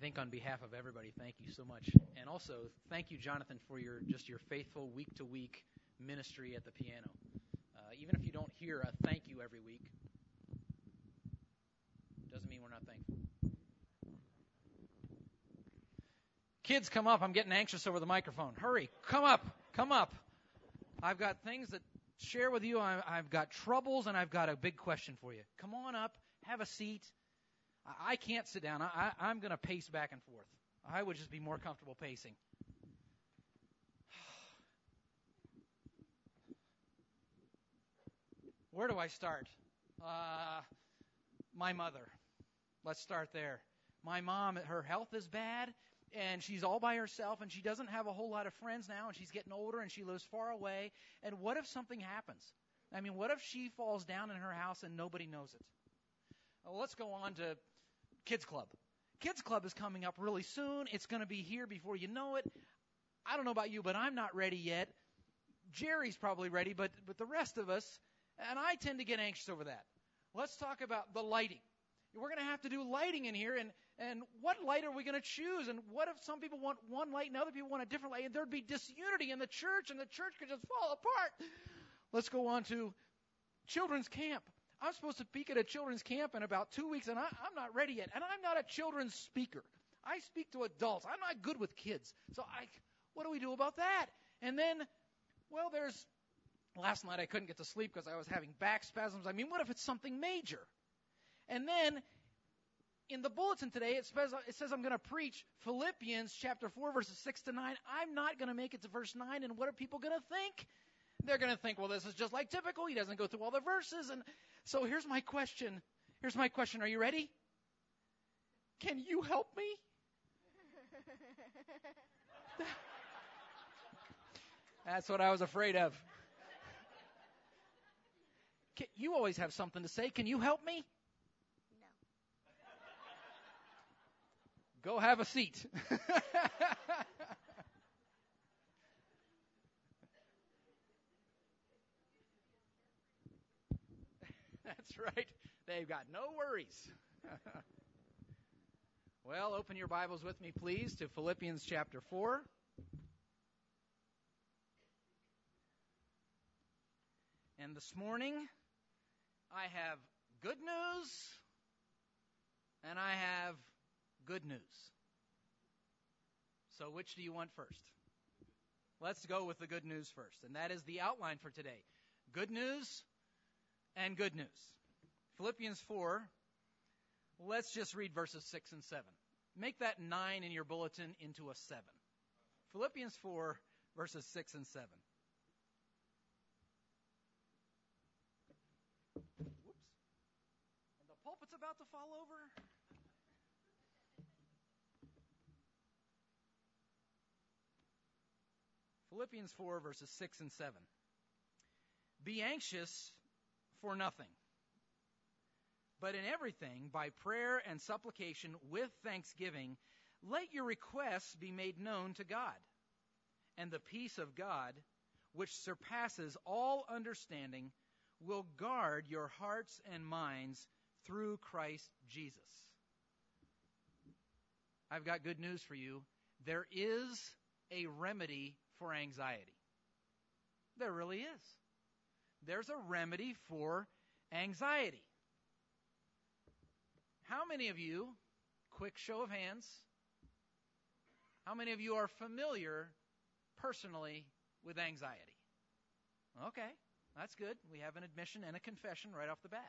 think on behalf of everybody, thank you so much. And also, thank you, Jonathan, for your faithful week-to-week ministry at the piano. Even if you don't hear a thank you every week, doesn't mean we're not thankful. Kids, come up. I'm getting anxious over the microphone. Hurry, come up. I've got things that share with you. I've got troubles, and I've got a big question for you. Come on up, have a seat. I can't sit down. I'm going to pace back and forth. I would just be more comfortable pacing. Where do I start? My mother. Let's start there. My mom, her health is bad, and she's all by herself, and she doesn't have a whole lot of friends now, and she's getting older, and she lives far away. And what if something happens? I mean, what if she falls down in her house and nobody knows it? Well, let's go on to Kids Club. Kids Club is coming up really soon. It's going to be here before you know it. I don't know about you, but I'm not ready yet. Jerry's probably ready, but the rest of us, and I tend to get anxious over that. Let's talk about the lighting. We're going to have to do lighting in here, and what light are we going to choose? And what if some people want one light and other people want a different light? And there'd be disunity in the church, and the church could just fall apart. Let's go on to children's camp. I'm supposed to speak at a children's camp in about 2 weeks, and I'm not ready yet. And I'm not a children's speaker. I speak to adults. I'm not good with kids. So what do we do about that? And then, well, last night I couldn't get to sleep because I was having back spasms. I mean, what if it's something major? And then in the bulletin today, it says I'm going to preach Philippians chapter 4, verses 6 to 9. I'm not going to make it to verse 9, and what are people going to think? They're going to think, well, this is just like typical. He doesn't go through all the verses. And so here's my question. Are you ready? Can you help me? That's what I was afraid of. You always have something to say. Can you help me? No. Go have a seat. That's right. They've got no worries. Well, open your Bibles with me, please, to Philippians chapter 4. And this morning, I have good news, and I have good news. So which do you want first? Let's go with the good news first, and that is the outline for today. Good news and good news. Philippians 4, let's just read verses 6 and 7. Make that 9 in your bulletin into a 7. Philippians 4, verses 6 and 7. Whoops. And the pulpit's about to fall over. Philippians 4, verses 6 and 7. Be anxious for nothing, but in everything, by prayer and supplication with thanksgiving, let your requests be made known to God. And the peace of God, which surpasses all understanding, will guard your hearts and minds through Christ Jesus. I've got good news for you. There is a remedy for anxiety. There really is. There's a remedy for anxiety. How many of you, quick show of hands, how many of you are familiar personally with anxiety? Okay, that's good. We have an admission and a confession right off the bat.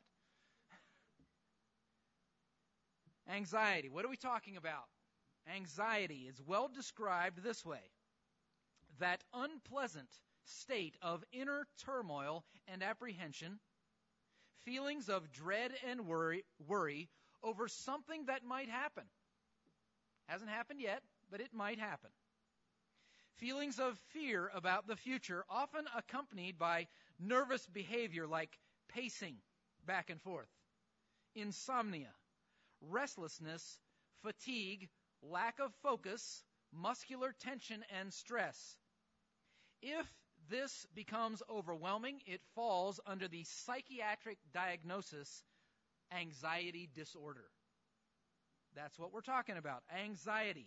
Anxiety, what are we talking about? Anxiety is well described this way: that unpleasant state of inner turmoil and apprehension, feelings of dread and worry over something that might happen. Hasn't happened yet, but it might happen. Feelings of fear about the future, often accompanied by nervous behavior like pacing back and forth, insomnia, restlessness, fatigue, lack of focus, muscular tension, and stress. If this becomes overwhelming, it falls under the psychiatric diagnosis anxiety disorder. That's what we're talking about. Anxiety.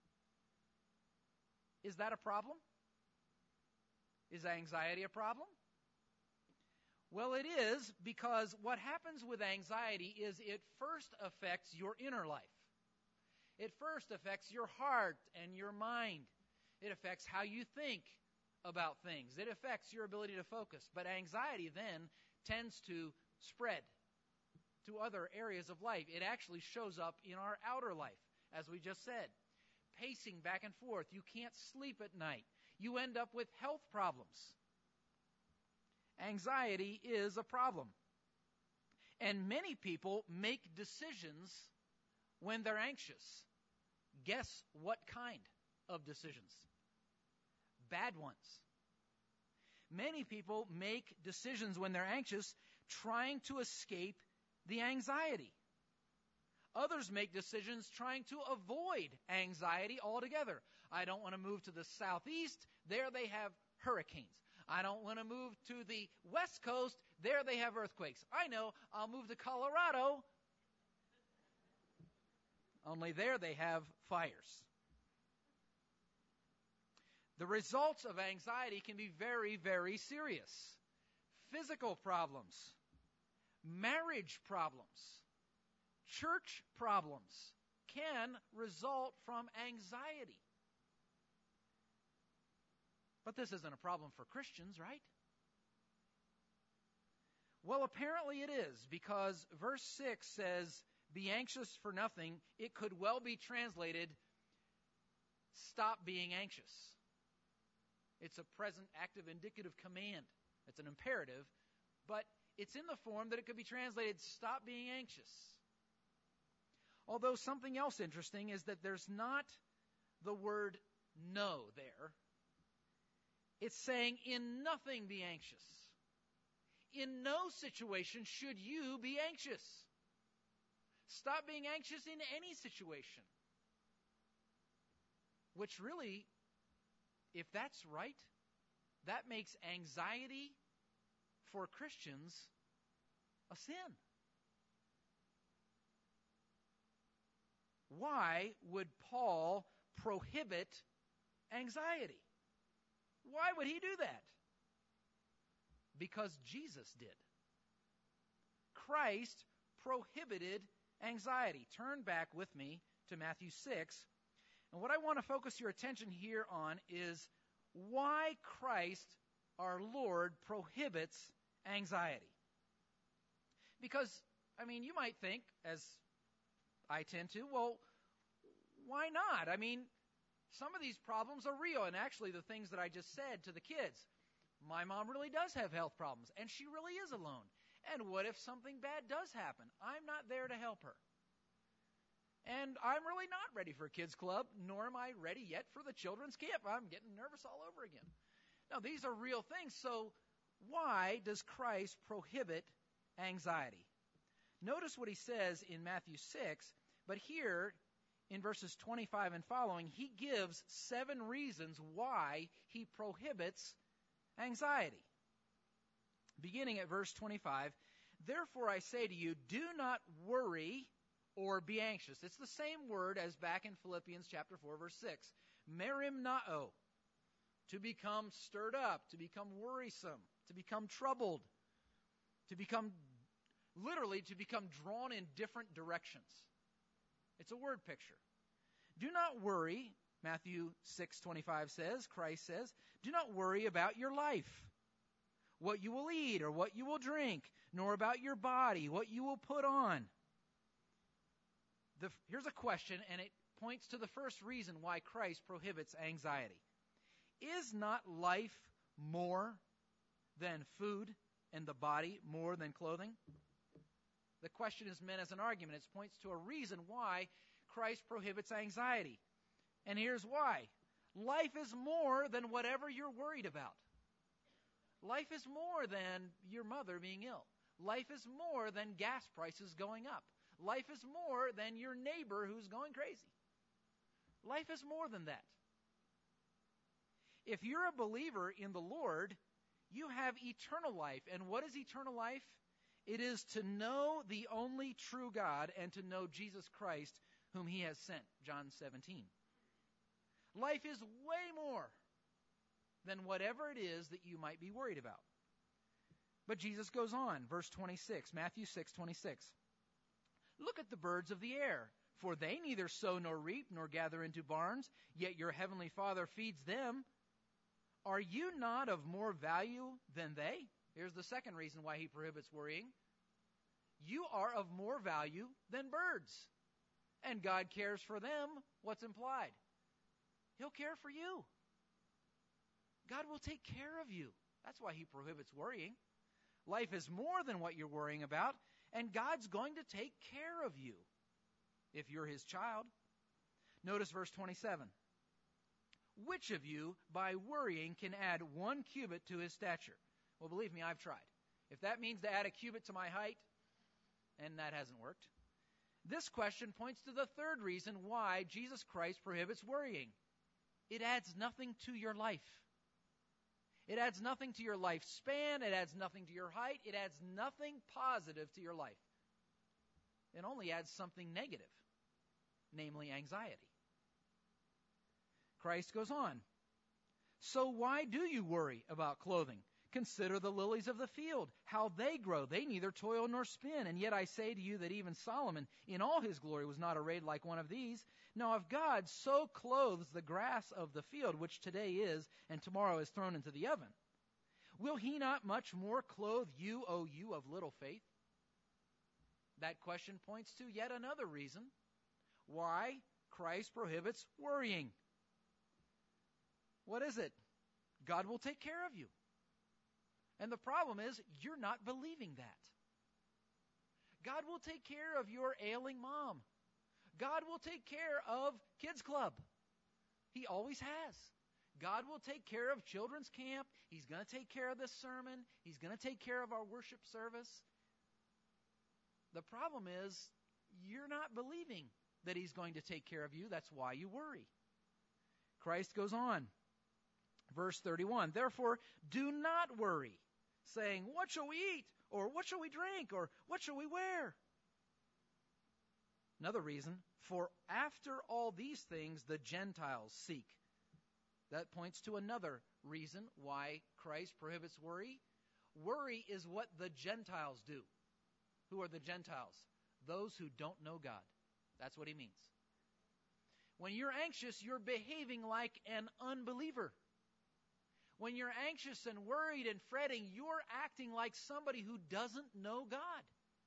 Is that a problem? Is anxiety a problem? Well, it is, because what happens with anxiety is it first affects your inner life. It first affects your heart and your mind. It affects how you think about things. It affects your ability to focus. But anxiety then tends to spread to other areas of life. It actually shows up in our outer life, as we just said. Pacing back and forth. You can't sleep at night. You end up with health problems. Anxiety is a problem. And many people make decisions when they're anxious. Guess what kind of decisions? Bad ones. Many people make decisions when they're anxious, trying to escape the anxiety. Others make decisions trying to avoid anxiety altogether. I don't want to move to the southeast. There they have hurricanes. I don't want to move to the west coast. There they have earthquakes. I know, I'll move to Colorado. Only there they have fires. The results of anxiety can be very, very serious. Physical problems, marriage problems, church problems can result from anxiety. But this isn't a problem for Christians, right? Well, apparently it is, because verse 6 says, "Be anxious for nothing." It could well be translated, "Stop being anxious." It's a present active indicative command. It's an imperative, but it's in the form that it could be translated, "Stop being anxious." Although something else interesting is that there's not the word "no" there. It's saying, "In nothing be anxious." In no situation should you be anxious. Stop being anxious in any situation. Which really, if that's right, that makes anxiety for Christians a sin. Why would Paul prohibit anxiety? Why would he do that? Because Jesus did. Christ prohibited anxiety. Turn back with me to Matthew 6. And what I want to focus your attention here on is why Christ, our Lord, prohibits anxiety. Because, you might think, as I tend to, well, why not? Some of these problems are real. And actually, the things that I just said to the kids, my mom really does have health problems, and she really is alone. And what if something bad does happen? I'm not there to help her. And I'm really not ready for a kids club, nor am I ready yet for the children's camp. I'm getting nervous all over again. Now, these are real things. So why does Christ prohibit anxiety? Notice what he says in Matthew 6, but here in verses 25 and following, he gives 7 reasons why he prohibits anxiety. Beginning at verse 25, "Therefore I say to you, do not worry or be anxious." It's the same word as back in Philippians chapter 4, verse 6. Merimnao, to become stirred up, to become worrisome, to become troubled, to become drawn in different directions. It's a word picture. Do not worry, Matthew 6:25 says, Christ says, "Do not worry about your life, what you will eat or what you will drink, nor about your body, what you will put on." Here's a question, and it points to the first reason why Christ prohibits anxiety. Is not life more than food, and the body more than clothing? The question is meant as an argument. It points to a reason why Christ prohibits anxiety. And here's why. Life is more than whatever you're worried about. Life is more than your mother being ill. Life is more than gas prices going up. Life is more than your neighbor who's going crazy. Life is more than that. If you're a believer in the Lord, you have eternal life. And what is eternal life? It is to know the only true God and to know Jesus Christ, whom he has sent. John 17. Life is way more than whatever it is that you might be worried about. But Jesus goes on, verse 26, Matthew 6:26. Look at the birds of the air, for they neither sow nor reap nor gather into barns, yet your heavenly Father feeds them. Are you not of more value than they? Here's the second reason why he prohibits worrying. You are of more value than birds. And God cares for them. What's implied? He'll care for you. God will take care of you. That's why he prohibits worrying. Life is more than what you're worrying about, and God's going to take care of you if you're his child. Notice verse 27. Which of you, by worrying, can add 1 cubit to his stature? Well, believe me, I've tried. If that means to add a cubit to my height, and that hasn't worked. This question points to the third reason why Jesus Christ prohibits worrying. It adds nothing to your life. It adds nothing to your lifespan. It adds nothing to your height. It adds nothing positive to your life. It only adds something negative, namely anxiety. Christ goes on. So why do you worry about clothing? Consider the lilies of the field, how they grow. They neither toil nor spin. And yet I say to you that even Solomon in all his glory was not arrayed like one of these. Now if God so clothes the grass of the field, which today is and tomorrow is thrown into the oven, will he not much more clothe you, O you of little faith? That question points to yet another reason why Christ prohibits worrying. What is it? God will take care of you. And the problem is, you're not believing that. God will take care of your ailing mom. God will take care of Kids Club. He always has. God will take care of children's camp. He's going to take care of this sermon. He's going to take care of our worship service. The problem is, you're not believing that he's going to take care of you. That's why you worry. Christ goes on. Verse 31, therefore, do not worry, saying, what shall we eat? Or what shall we drink? Or what shall we wear? Another reason, for after all these things the Gentiles seek. That points to another reason why Christ prohibits worry. Worry is what the Gentiles do. Who are the Gentiles? Those who don't know God. That's what he means. When you're anxious, you're behaving like an unbeliever. When you're anxious and worried and fretting, you're acting like somebody who doesn't know God.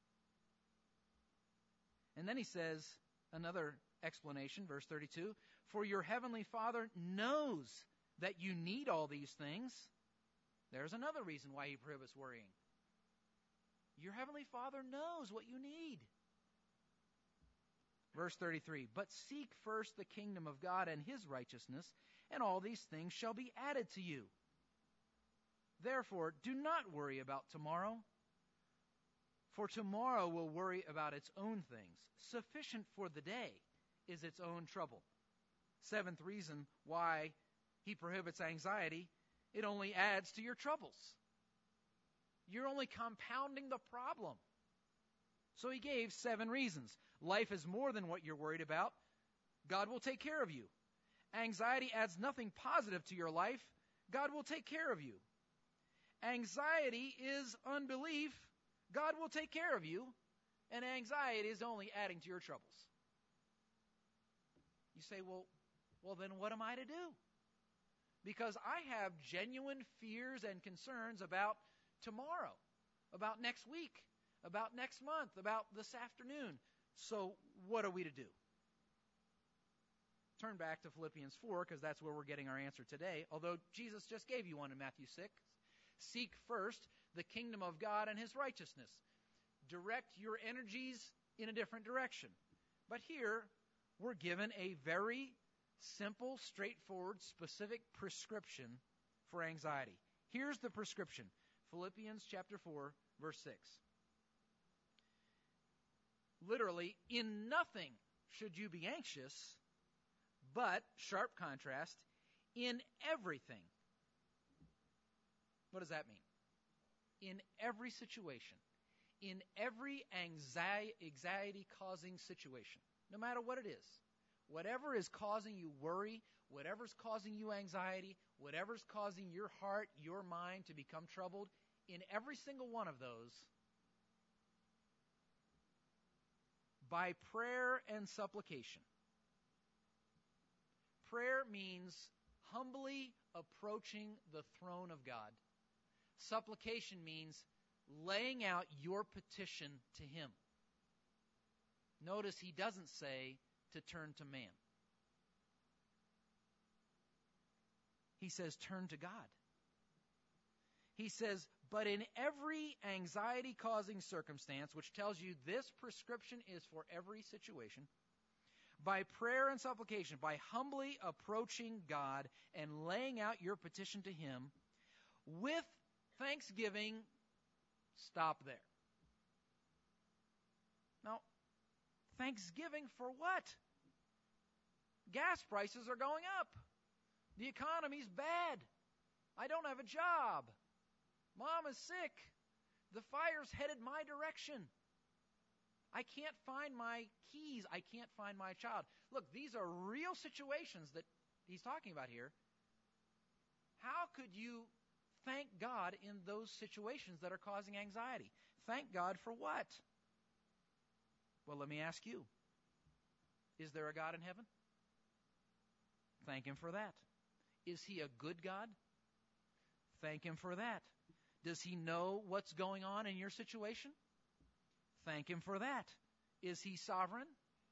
And then he says, another explanation, verse 32, for your heavenly Father knows that you need all these things. There's another reason why he prohibits worrying. Your heavenly Father knows what you need. Verse 33, but seek first the kingdom of God and his righteousness, and all these things shall be added to you. Therefore, do not worry about tomorrow, for tomorrow will worry about its own things. Sufficient for the day is its own trouble. Seventh reason why he prohibits anxiety, it only adds to your troubles. You're only compounding the problem. So he gave 7 reasons. Life is more than what you're worried about. God will take care of you. Anxiety adds nothing positive to your life. God will take care of you. Anxiety is unbelief. God will take care of you. And anxiety is only adding to your troubles. You say, well, then what am I to do? Because I have genuine fears and concerns about tomorrow, about next week, about next month, about this afternoon. So what are we to do? Turn back to Philippians 4, because that's where we're getting our answer today, although Jesus just gave you one in Matthew 6. Seek first the kingdom of God and his righteousness. Direct your energies in a different direction. But here, we're given a very simple, straightforward, specific prescription for anxiety. Here's the prescription. Philippians chapter 4, verse 6. Literally, in nothing should you be anxious, but, sharp contrast, in everything. What does that mean? In every situation, in every anxiety-causing situation, no matter what it is. Whatever is causing you worry, whatever's causing you anxiety, whatever's causing your heart, your mind to become troubled, in every single one of those, by prayer and supplication. Prayer means humbly approaching the throne of God. Supplication means laying out your petition to Him. Notice He doesn't say to turn to man. He says turn to God. He says, but in every anxiety-causing circumstance, which tells you this prescription is for every situation, by prayer and supplication, by humbly approaching God and laying out your petition to Him, with thanksgiving, stop there. Now, thanksgiving for what? Gas prices are going up. The economy's bad. I don't have a job. Mom is sick. The fire's headed my direction. I can't find my keys. I can't find my child. Look, these are real situations that he's talking about here. How could you thank God in those situations that are causing anxiety? Thank God for what? Well, let me ask you. Is there a God in heaven? Thank Him for that. Is He a good God? Thank Him for that. Does He know what's going on in your situation? Thank Him for that. Is He sovereign?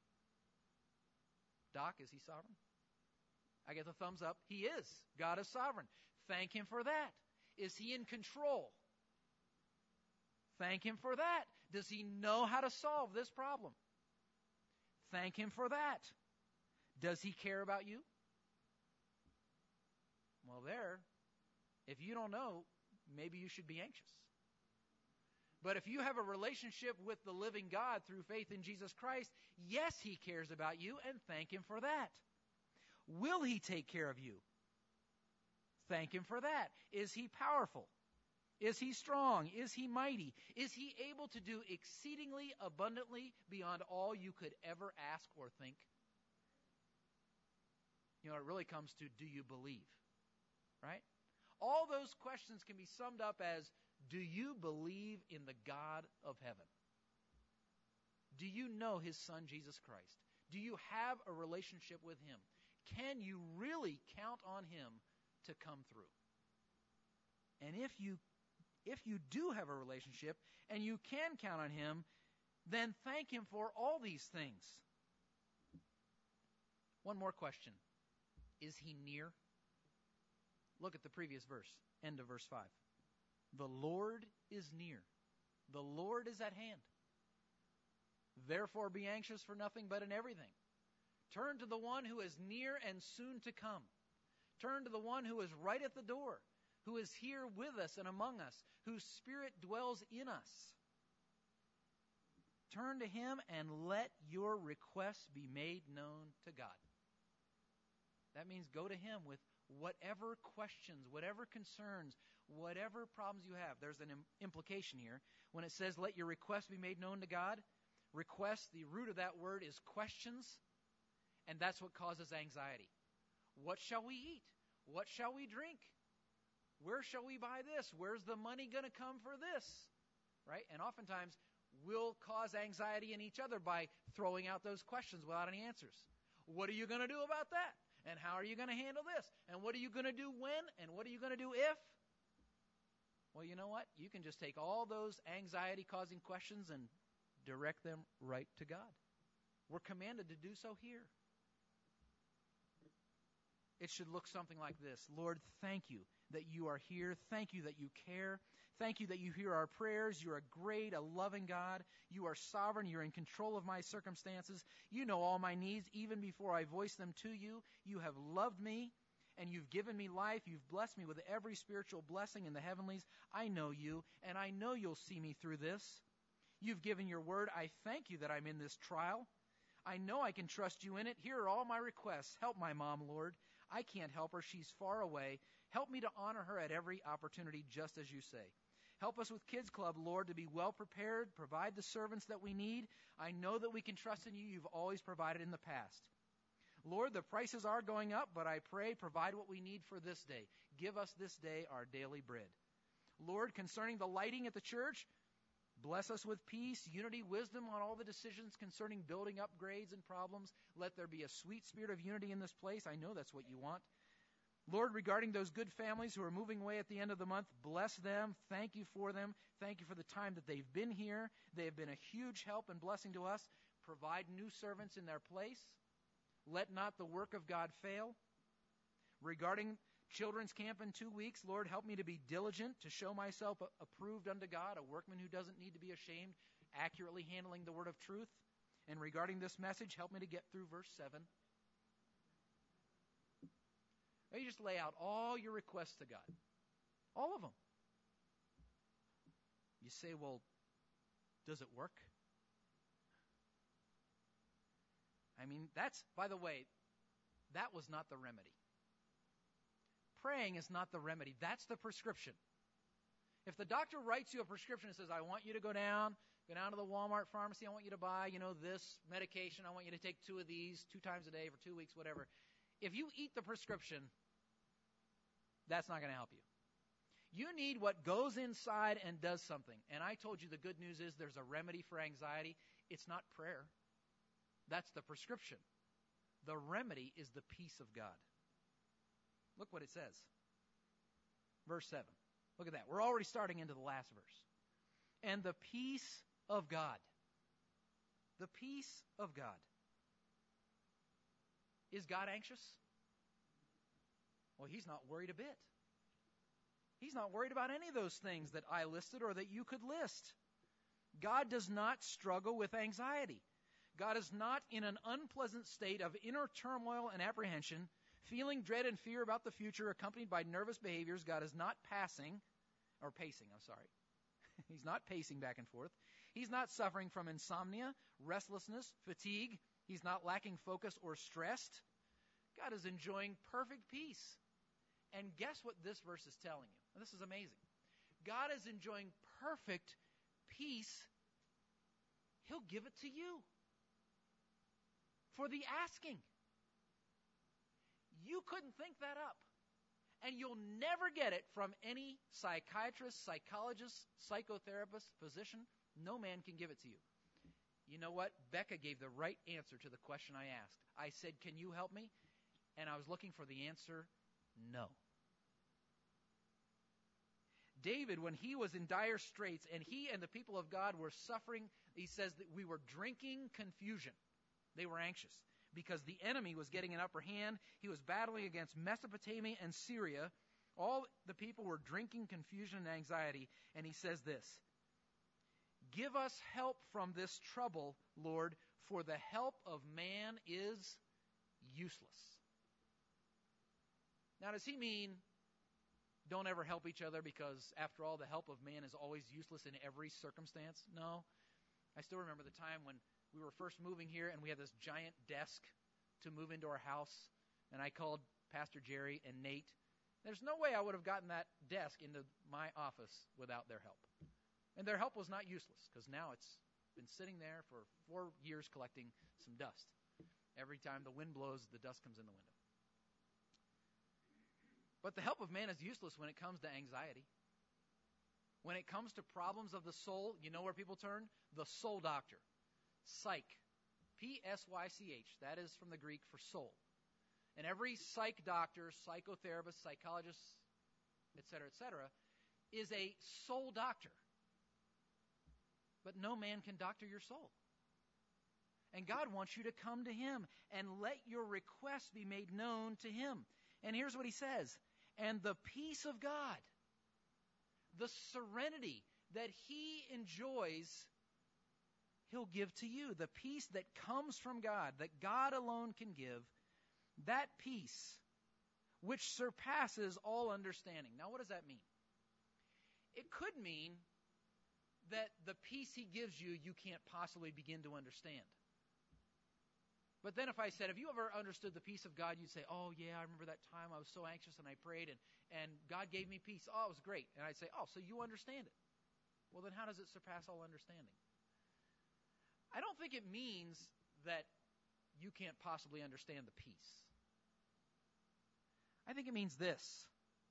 Doc, is He sovereign? I get the thumbs up. He is. God is sovereign. Thank Him for that. Is He in control? Thank Him for that. Does He know how to solve this problem? Thank Him for that. Does He care about you? Well, if you don't know, maybe you should be anxious. But if you have a relationship with the living God through faith in Jesus Christ, yes, He cares about you, and thank Him for that. Will He take care of you? Thank Him for that. Is He powerful? Is He strong? Is He mighty? Is He able to do exceedingly abundantly beyond all you could ever ask or think? You know, it really comes to, do you believe? Right? All those questions can be summed up as, do you believe in the God of heaven? Do you know His Son, Jesus Christ? Do you have a relationship with Him? Can you really count on Him to come through? And if you do have a relationship and you can count on Him, then thank Him for all these things. One more question. Is He near? Look at the previous verse, end of verse 5. The Lord is near. The Lord is at hand. Therefore be anxious for nothing but in everything. Turn to the one who is near and soon to come. Turn to the one who is right at the door, who is here with us and among us, whose Spirit dwells in us. Turn to Him and let your requests be made known to God. That means go to Him with whatever questions, whatever concerns, whatever problems you have. There's an implication here. When it says, let your requests be made known to God, request, the root of that word is questions, and that's what causes anxiety. What shall we eat? What shall we drink? Where shall we buy this? Where's the money going to come for this? Right? And oftentimes, we'll cause anxiety in each other by throwing out those questions without any answers. What are you going to do about that? And how are you going to handle this? And what are you going to do when? And what are you going to do if? Well, you know what? You can just take all those anxiety-causing questions and direct them right to God. We're commanded to do so here. It should look something like this. Lord, thank you that you are here. Thank you that you care. Thank you that you hear our prayers. You're a great, a loving God. You are sovereign. You're in control of my circumstances. You know all my needs even before I voice them to you. You have loved me, and you've given me life. You've blessed me with every spiritual blessing in the heavenlies. I know you, and I know you'll see me through this. You've given your word. I thank you that I'm in this trial. I know I can trust you in it. Here are all my requests. Help my mom, Lord. I can't help her. She's far away. Help me to honor her at every opportunity, just as you say. Help us with Kids Club, Lord, to be well prepared, provide the servants that we need. I know that we can trust in you. You've always provided in the past. Lord, the prices are going up, but I pray, provide what we need for this day. Give us this day our daily bread. Lord, concerning the lighting at the church, bless us with peace, unity, wisdom on all the decisions concerning building upgrades and problems. Let there be a sweet spirit of unity in this place. I know that's what you want. Lord, regarding those good families who are moving away at the end of the month, bless them. Thank you for them. Thank you for the time that they've been here. They have been a huge help and blessing to us. Provide new servants in their place. Let not the work of God fail. Regarding children's camp in 2 weeks, Lord, help me to be diligent, to show myself approved unto God, a workman who doesn't need to be ashamed, accurately handling the word of truth. And regarding this message, help me to get through verse 7. Now you just lay out all your requests to God. All of them. You say, well, does it work? I mean, that's, by the way, that was not the remedy. Praying is not the remedy. That's the prescription. If the doctor writes you a prescription and says, I want you to go down to the Walmart pharmacy, I want you to buy, this medication, I want you to take 2 of these 2 times a day for 2 weeks, whatever. If you eat the prescription, that's not going to help you. You need what goes inside and does something. And I told you the good news is there's a remedy for anxiety. It's not prayer. That's the prescription. The remedy is the peace of God. Look what it says. Verse 7. Look at that. We're already starting into the last verse. And the peace of God. The peace of God. Is God anxious? Well, he's not worried a bit. He's not worried about any of those things that I listed or that you could list. God does not struggle with anxiety. God is not in an unpleasant state of inner turmoil and apprehension, feeling dread and fear about the future accompanied by nervous behaviors. God is not pacing. He's not pacing back and forth. He's not suffering from insomnia, restlessness, fatigue. He's not lacking focus or stressed. God is enjoying perfect peace. And guess what this verse is telling you? And this is amazing. God is enjoying perfect peace. He'll give it to you for the asking. You couldn't think that up. And you'll never get it from any psychiatrist, psychologist, psychotherapist, physician. No man can give it to you. You know what? Becca gave the right answer to the question I asked. I said, can you help me? And I was looking for the answer, no. David, when he was in dire straits and he and the people of God were suffering, he says that we were drinking confusion. They were anxious because the enemy was getting an upper hand. He was battling against Mesopotamia and Syria. All the people were drinking confusion and anxiety. And he says this, give us help from this trouble, Lord, for the help of man is useless. Now, does he mean don't ever help each other because, after all, the help of man is always useless in every circumstance? No. I still remember the time when we were first moving here and we had this giant desk to move into our house. And I called Pastor Jerry and Nate. There's no way I would have gotten that desk into my office without their help. And their help was not useless because now it's been sitting there for 4 years collecting some dust. Every time the wind blows, the dust comes in the window. But the help of man is useless when it comes to anxiety. When it comes to problems of the soul, you know where people turn? The soul doctor. Psych. P-S-Y-C-H. That is from the Greek for soul. And every psych doctor, psychotherapist, psychologist, etc., is a soul doctor. But no man can doctor your soul. And God wants you to come to him and let your requests be made known to him. And here's what he says. And the peace of God, the serenity that he enjoys, he'll give to you. The peace that comes from God, that God alone can give, that peace which surpasses all understanding. Now, what does that mean? It could mean that the peace he gives you, you can't possibly begin to understand. But then if I said, have you ever understood the peace of God? You'd say, oh, yeah, I remember that time I was so anxious and I prayed and God gave me peace. Oh, it was great. And I'd say, oh, so you understand it. Well, then how does it surpass all understanding? I don't think it means that you can't possibly understand the peace. I think it means this.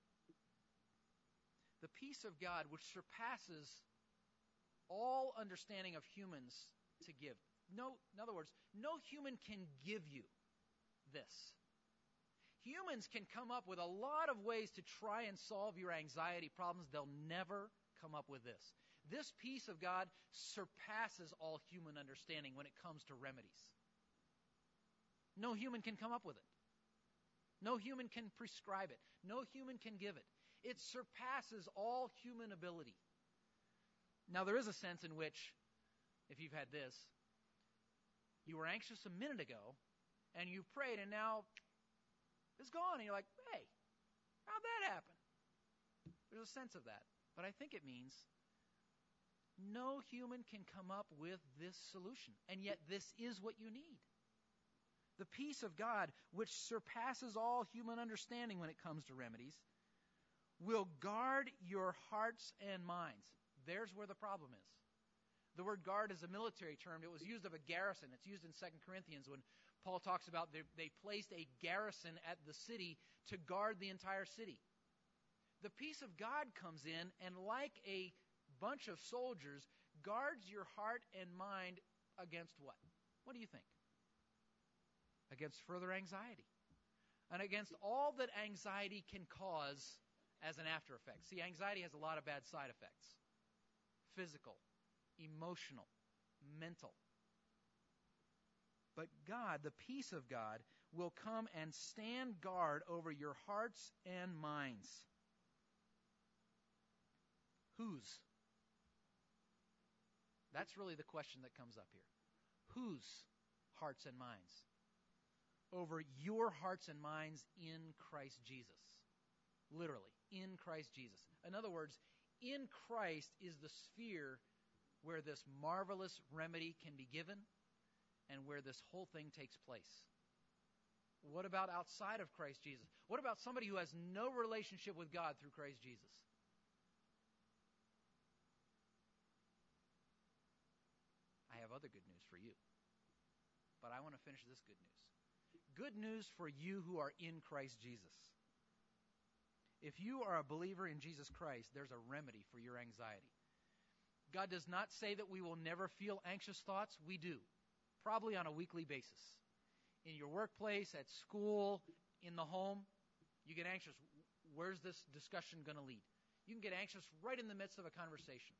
The peace of God, which surpasses all understanding of humans to give. No, in other words, no human can give you this. Humans can come up with a lot of ways to try and solve your anxiety problems. They'll never come up with this. This peace of God surpasses all human understanding when it comes to remedies. No human can come up with it. No human can prescribe it. No human can give it. It surpasses all human ability. Now, there is a sense in which, if you've had this, you were anxious a minute ago, and you prayed, and now it's gone. And you're like, hey, how'd that happen? There's a sense of that. But I think it means no human can come up with this solution. And yet this is what you need. The peace of God, which surpasses all human understanding when it comes to remedies, will guard your hearts and minds. There's where the problem is. The word guard is a military term. It was used of a garrison. It's used in 2 Corinthians when Paul talks about they placed a garrison at the city to guard the entire city. The peace of God comes in and, like a bunch of soldiers, guards your heart and mind against what? What do you think? Against further anxiety. And against all that anxiety can cause as an after effect. See, anxiety has a lot of bad side effects. Physical, emotional, mental. But God, the peace of God, will come and stand guard over your hearts and minds. Whose? That's really the question that comes up here. Whose hearts and minds? Over your hearts and minds in Christ Jesus. Literally, in Christ Jesus. In other words, in Christ is the sphere where this marvelous remedy can be given and where this whole thing takes place. What about outside of Christ Jesus? What about somebody who has no relationship with God through Christ Jesus? I have other good news for you. But I want to finish this good news. Good news for you who are in Christ Jesus. If you are a believer in Jesus Christ, there's a remedy for your anxiety. God does not say that we will never feel anxious thoughts. We do, probably on a weekly basis. In your workplace, at school, in the home, you get anxious. Where's this discussion going to lead? You can get anxious right in the midst of a conversation.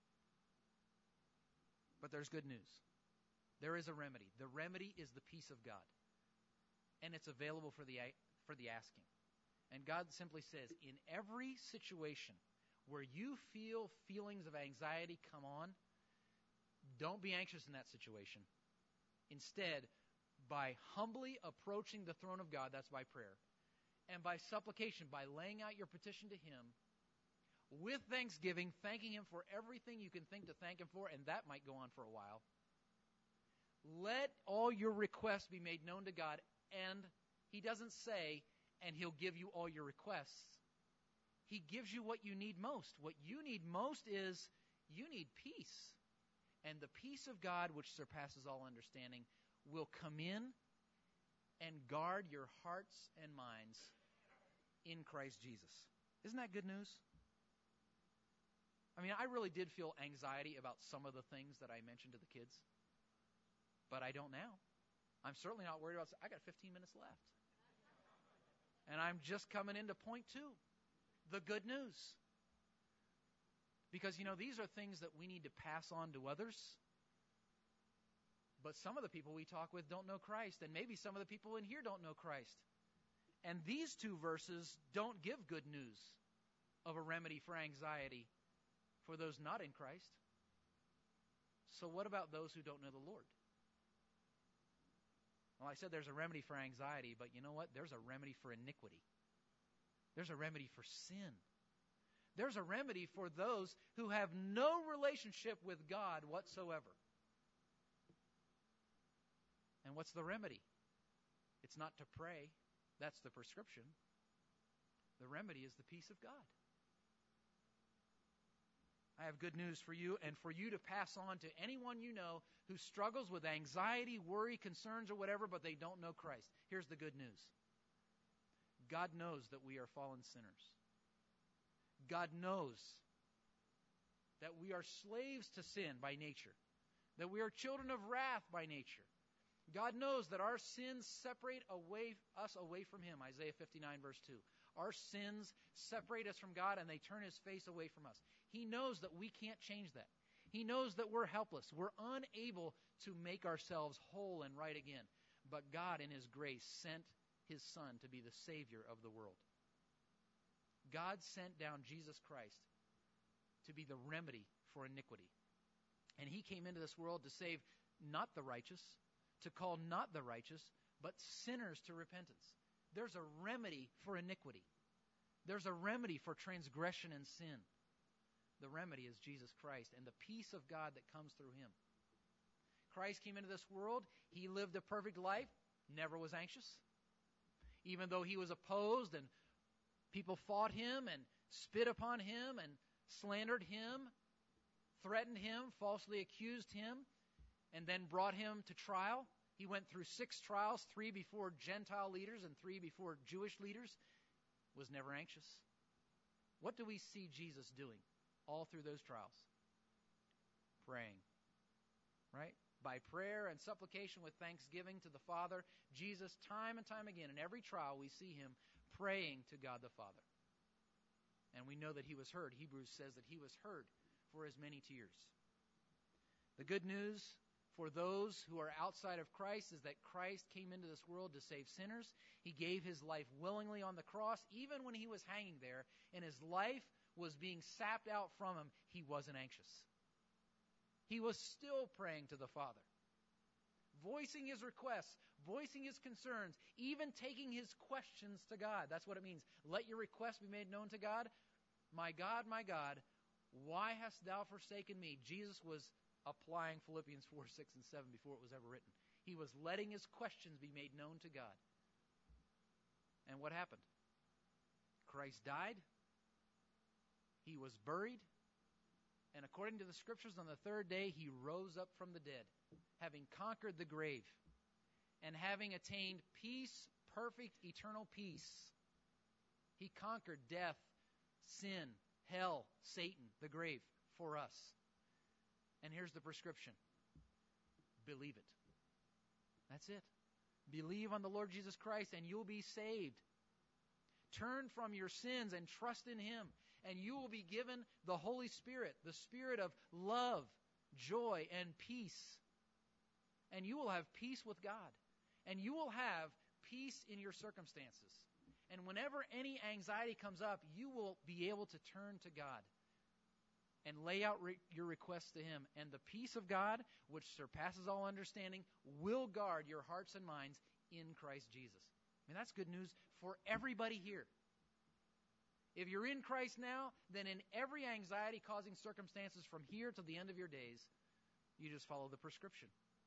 But there's good news. There is a remedy. The remedy is the peace of God. And it's available for the asking. And God simply says, in every situation where you feel feelings of anxiety come on, don't be anxious in that situation. Instead, by humbly approaching the throne of God, that's by prayer, and by supplication, by laying out your petition to Him, with thanksgiving, thanking Him for everything you can think to thank Him for, and that might go on for a while. Let all your requests be made known to God, and He doesn't say, and He'll give you all your requests. He gives you what you need most. What you need most is you need peace. And the peace of God, which surpasses all understanding, will come in and guard your hearts and minds in Christ Jesus. Isn't that good news? I mean, I really did feel anxiety about some of the things that I mentioned to the kids. But I don't now. I'm certainly not worried about it. I got 15 minutes left. And I'm just coming into point 2. The good news. Because, these are things that we need to pass on to others. But some of the people we talk with don't know Christ. And maybe some of the people in here don't know Christ. And these 2 verses don't give good news of a remedy for anxiety for those not in Christ. So what about those who don't know the Lord? Well, I said there's a remedy for anxiety, but you know what? There's a remedy for iniquity. There's a remedy for sin. There's a remedy for those who have no relationship with God whatsoever. And what's the remedy? It's not to pray. That's the prescription. The remedy is the peace of God. I have good news for you and for you to pass on to anyone you know who struggles with anxiety, worry, concerns, or whatever, but they don't know Christ. Here's the good news. God knows that we are fallen sinners. God knows that we are slaves to sin by nature, that we are children of wrath by nature. God knows that our sins separate us away from Him, Isaiah 59, verse 2. Our sins separate us from God, and they turn His face away from us. He knows that we can't change that. He knows that we're helpless. We're unable to make ourselves whole and right again. But God, in His grace, sent His Son to be the Savior of the world. God sent down Jesus Christ to be the remedy for iniquity. And He came into this world to save not the righteous, to call not the righteous, but sinners to repentance. There's a remedy for iniquity. There's a remedy for transgression and sin. The remedy is Jesus Christ and the peace of God that comes through Him. Christ came into this world. He lived a perfect life, never was anxious. Even though He was opposed and people fought Him and spit upon Him and slandered Him, threatened Him, falsely accused Him, and then brought Him to trial. He went through 6 trials, 3 before Gentile leaders and 3 before Jewish leaders, was never anxious. What do we see Jesus doing all through those trials? Praying, right? By prayer and supplication with thanksgiving to the Father, Jesus, time and time again, in every trial, we see Him praying to God the Father. And we know that He was heard. Hebrews says that He was heard for His many tears. The good news for those who are outside of Christ is that Christ came into this world to save sinners. He gave His life willingly on the cross. Even when He was hanging there and His life was being sapped out from Him, He wasn't anxious. He was still praying to the Father, voicing His requests, voicing His concerns, even taking His questions to God. That's what it means. Let your requests be made known to God. My God, why hast thou forsaken me? Jesus was applying Philippians 4, 6, and 7 before it was ever written. He was letting his questions be made known to God. And what happened? Christ died. He was buried. And according to the Scriptures, on the third day, He rose up from the dead, having conquered the grave and having attained peace, perfect, eternal peace. He conquered death, sin, hell, Satan, the grave for us. And here's the prescription. Believe it. That's it. Believe on the Lord Jesus Christ and you'll be saved. Turn from your sins and trust in Him, and you will be given the Holy Spirit, the Spirit of love, joy, and peace. And you will have peace with God. And you will have peace in your circumstances. And whenever any anxiety comes up, you will be able to turn to God and lay out your requests to Him. And the peace of God, which surpasses all understanding, will guard your hearts and minds in Christ Jesus. I mean, that's good news for everybody here. If you're in Christ now, then in every anxiety-causing circumstances from here to the end of your days, you just follow the prescription.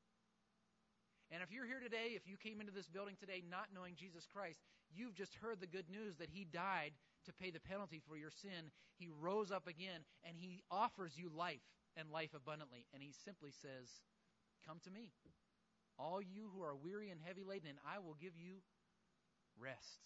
And if you're here today, if you came into this building today not knowing Jesus Christ, you've just heard the good news that He died to pay the penalty for your sin. He rose up again, and He offers you life and life abundantly. And He simply says, come to me, all you who are weary and heavy laden, and I will give you rest.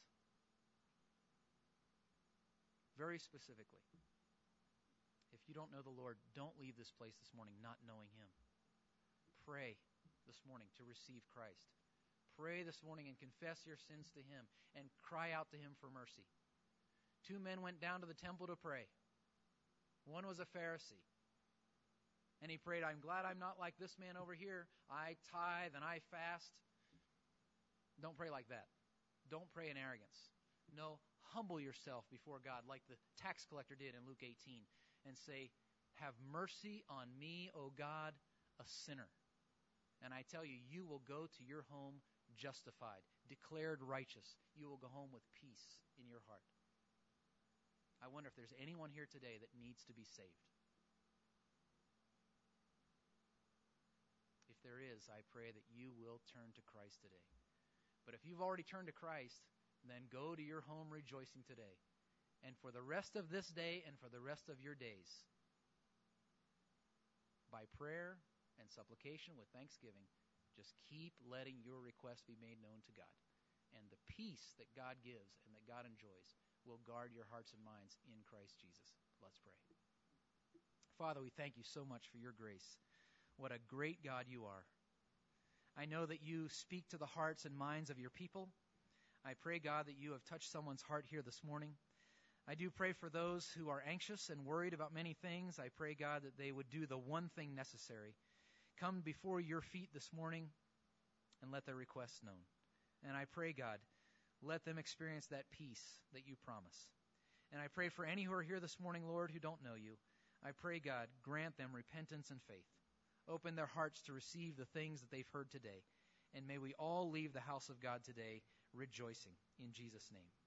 Very specifically, if you don't know the Lord, don't leave this place this morning not knowing Him. Pray this morning to receive Christ. Pray this morning and confess your sins to Him and cry out to Him for mercy. 2 men went down to the temple to pray. One was a Pharisee. And he prayed, I'm glad I'm not like this man over here. I tithe and I fast. Don't pray like that. Don't pray in arrogance. No, humble yourself before God like the tax collector did in Luke 18 and say, have mercy on me, O God, a sinner. And I tell you, you will go to your home justified, declared righteous. You will go home with peace in your heart. I wonder if there's anyone here today that needs to be saved. If there is, I pray that you will turn to Christ today. But if you've already turned to Christ, then go to your home rejoicing today. And for the rest of this day and for the rest of your days, by prayer and supplication with thanksgiving, just keep letting your requests be made known to God. And the peace that God gives and that God enjoys will guard your hearts and minds in Christ Jesus. Let's pray. Father, we thank you so much for your grace. What a great God you are. I know that you speak to the hearts and minds of your people. I pray, God, that you have touched someone's heart here this morning. I do pray for those who are anxious and worried about many things. I pray, God, that they would do the one thing necessary. Come before your feet this morning and let their requests known. And I pray, God, let them experience that peace that you promise. And I pray for any who are here this morning, Lord, who don't know you. I pray, God, grant them repentance and faith. Open their hearts to receive the things that they've heard today. And may we all leave the house of God today rejoicing in Jesus' name.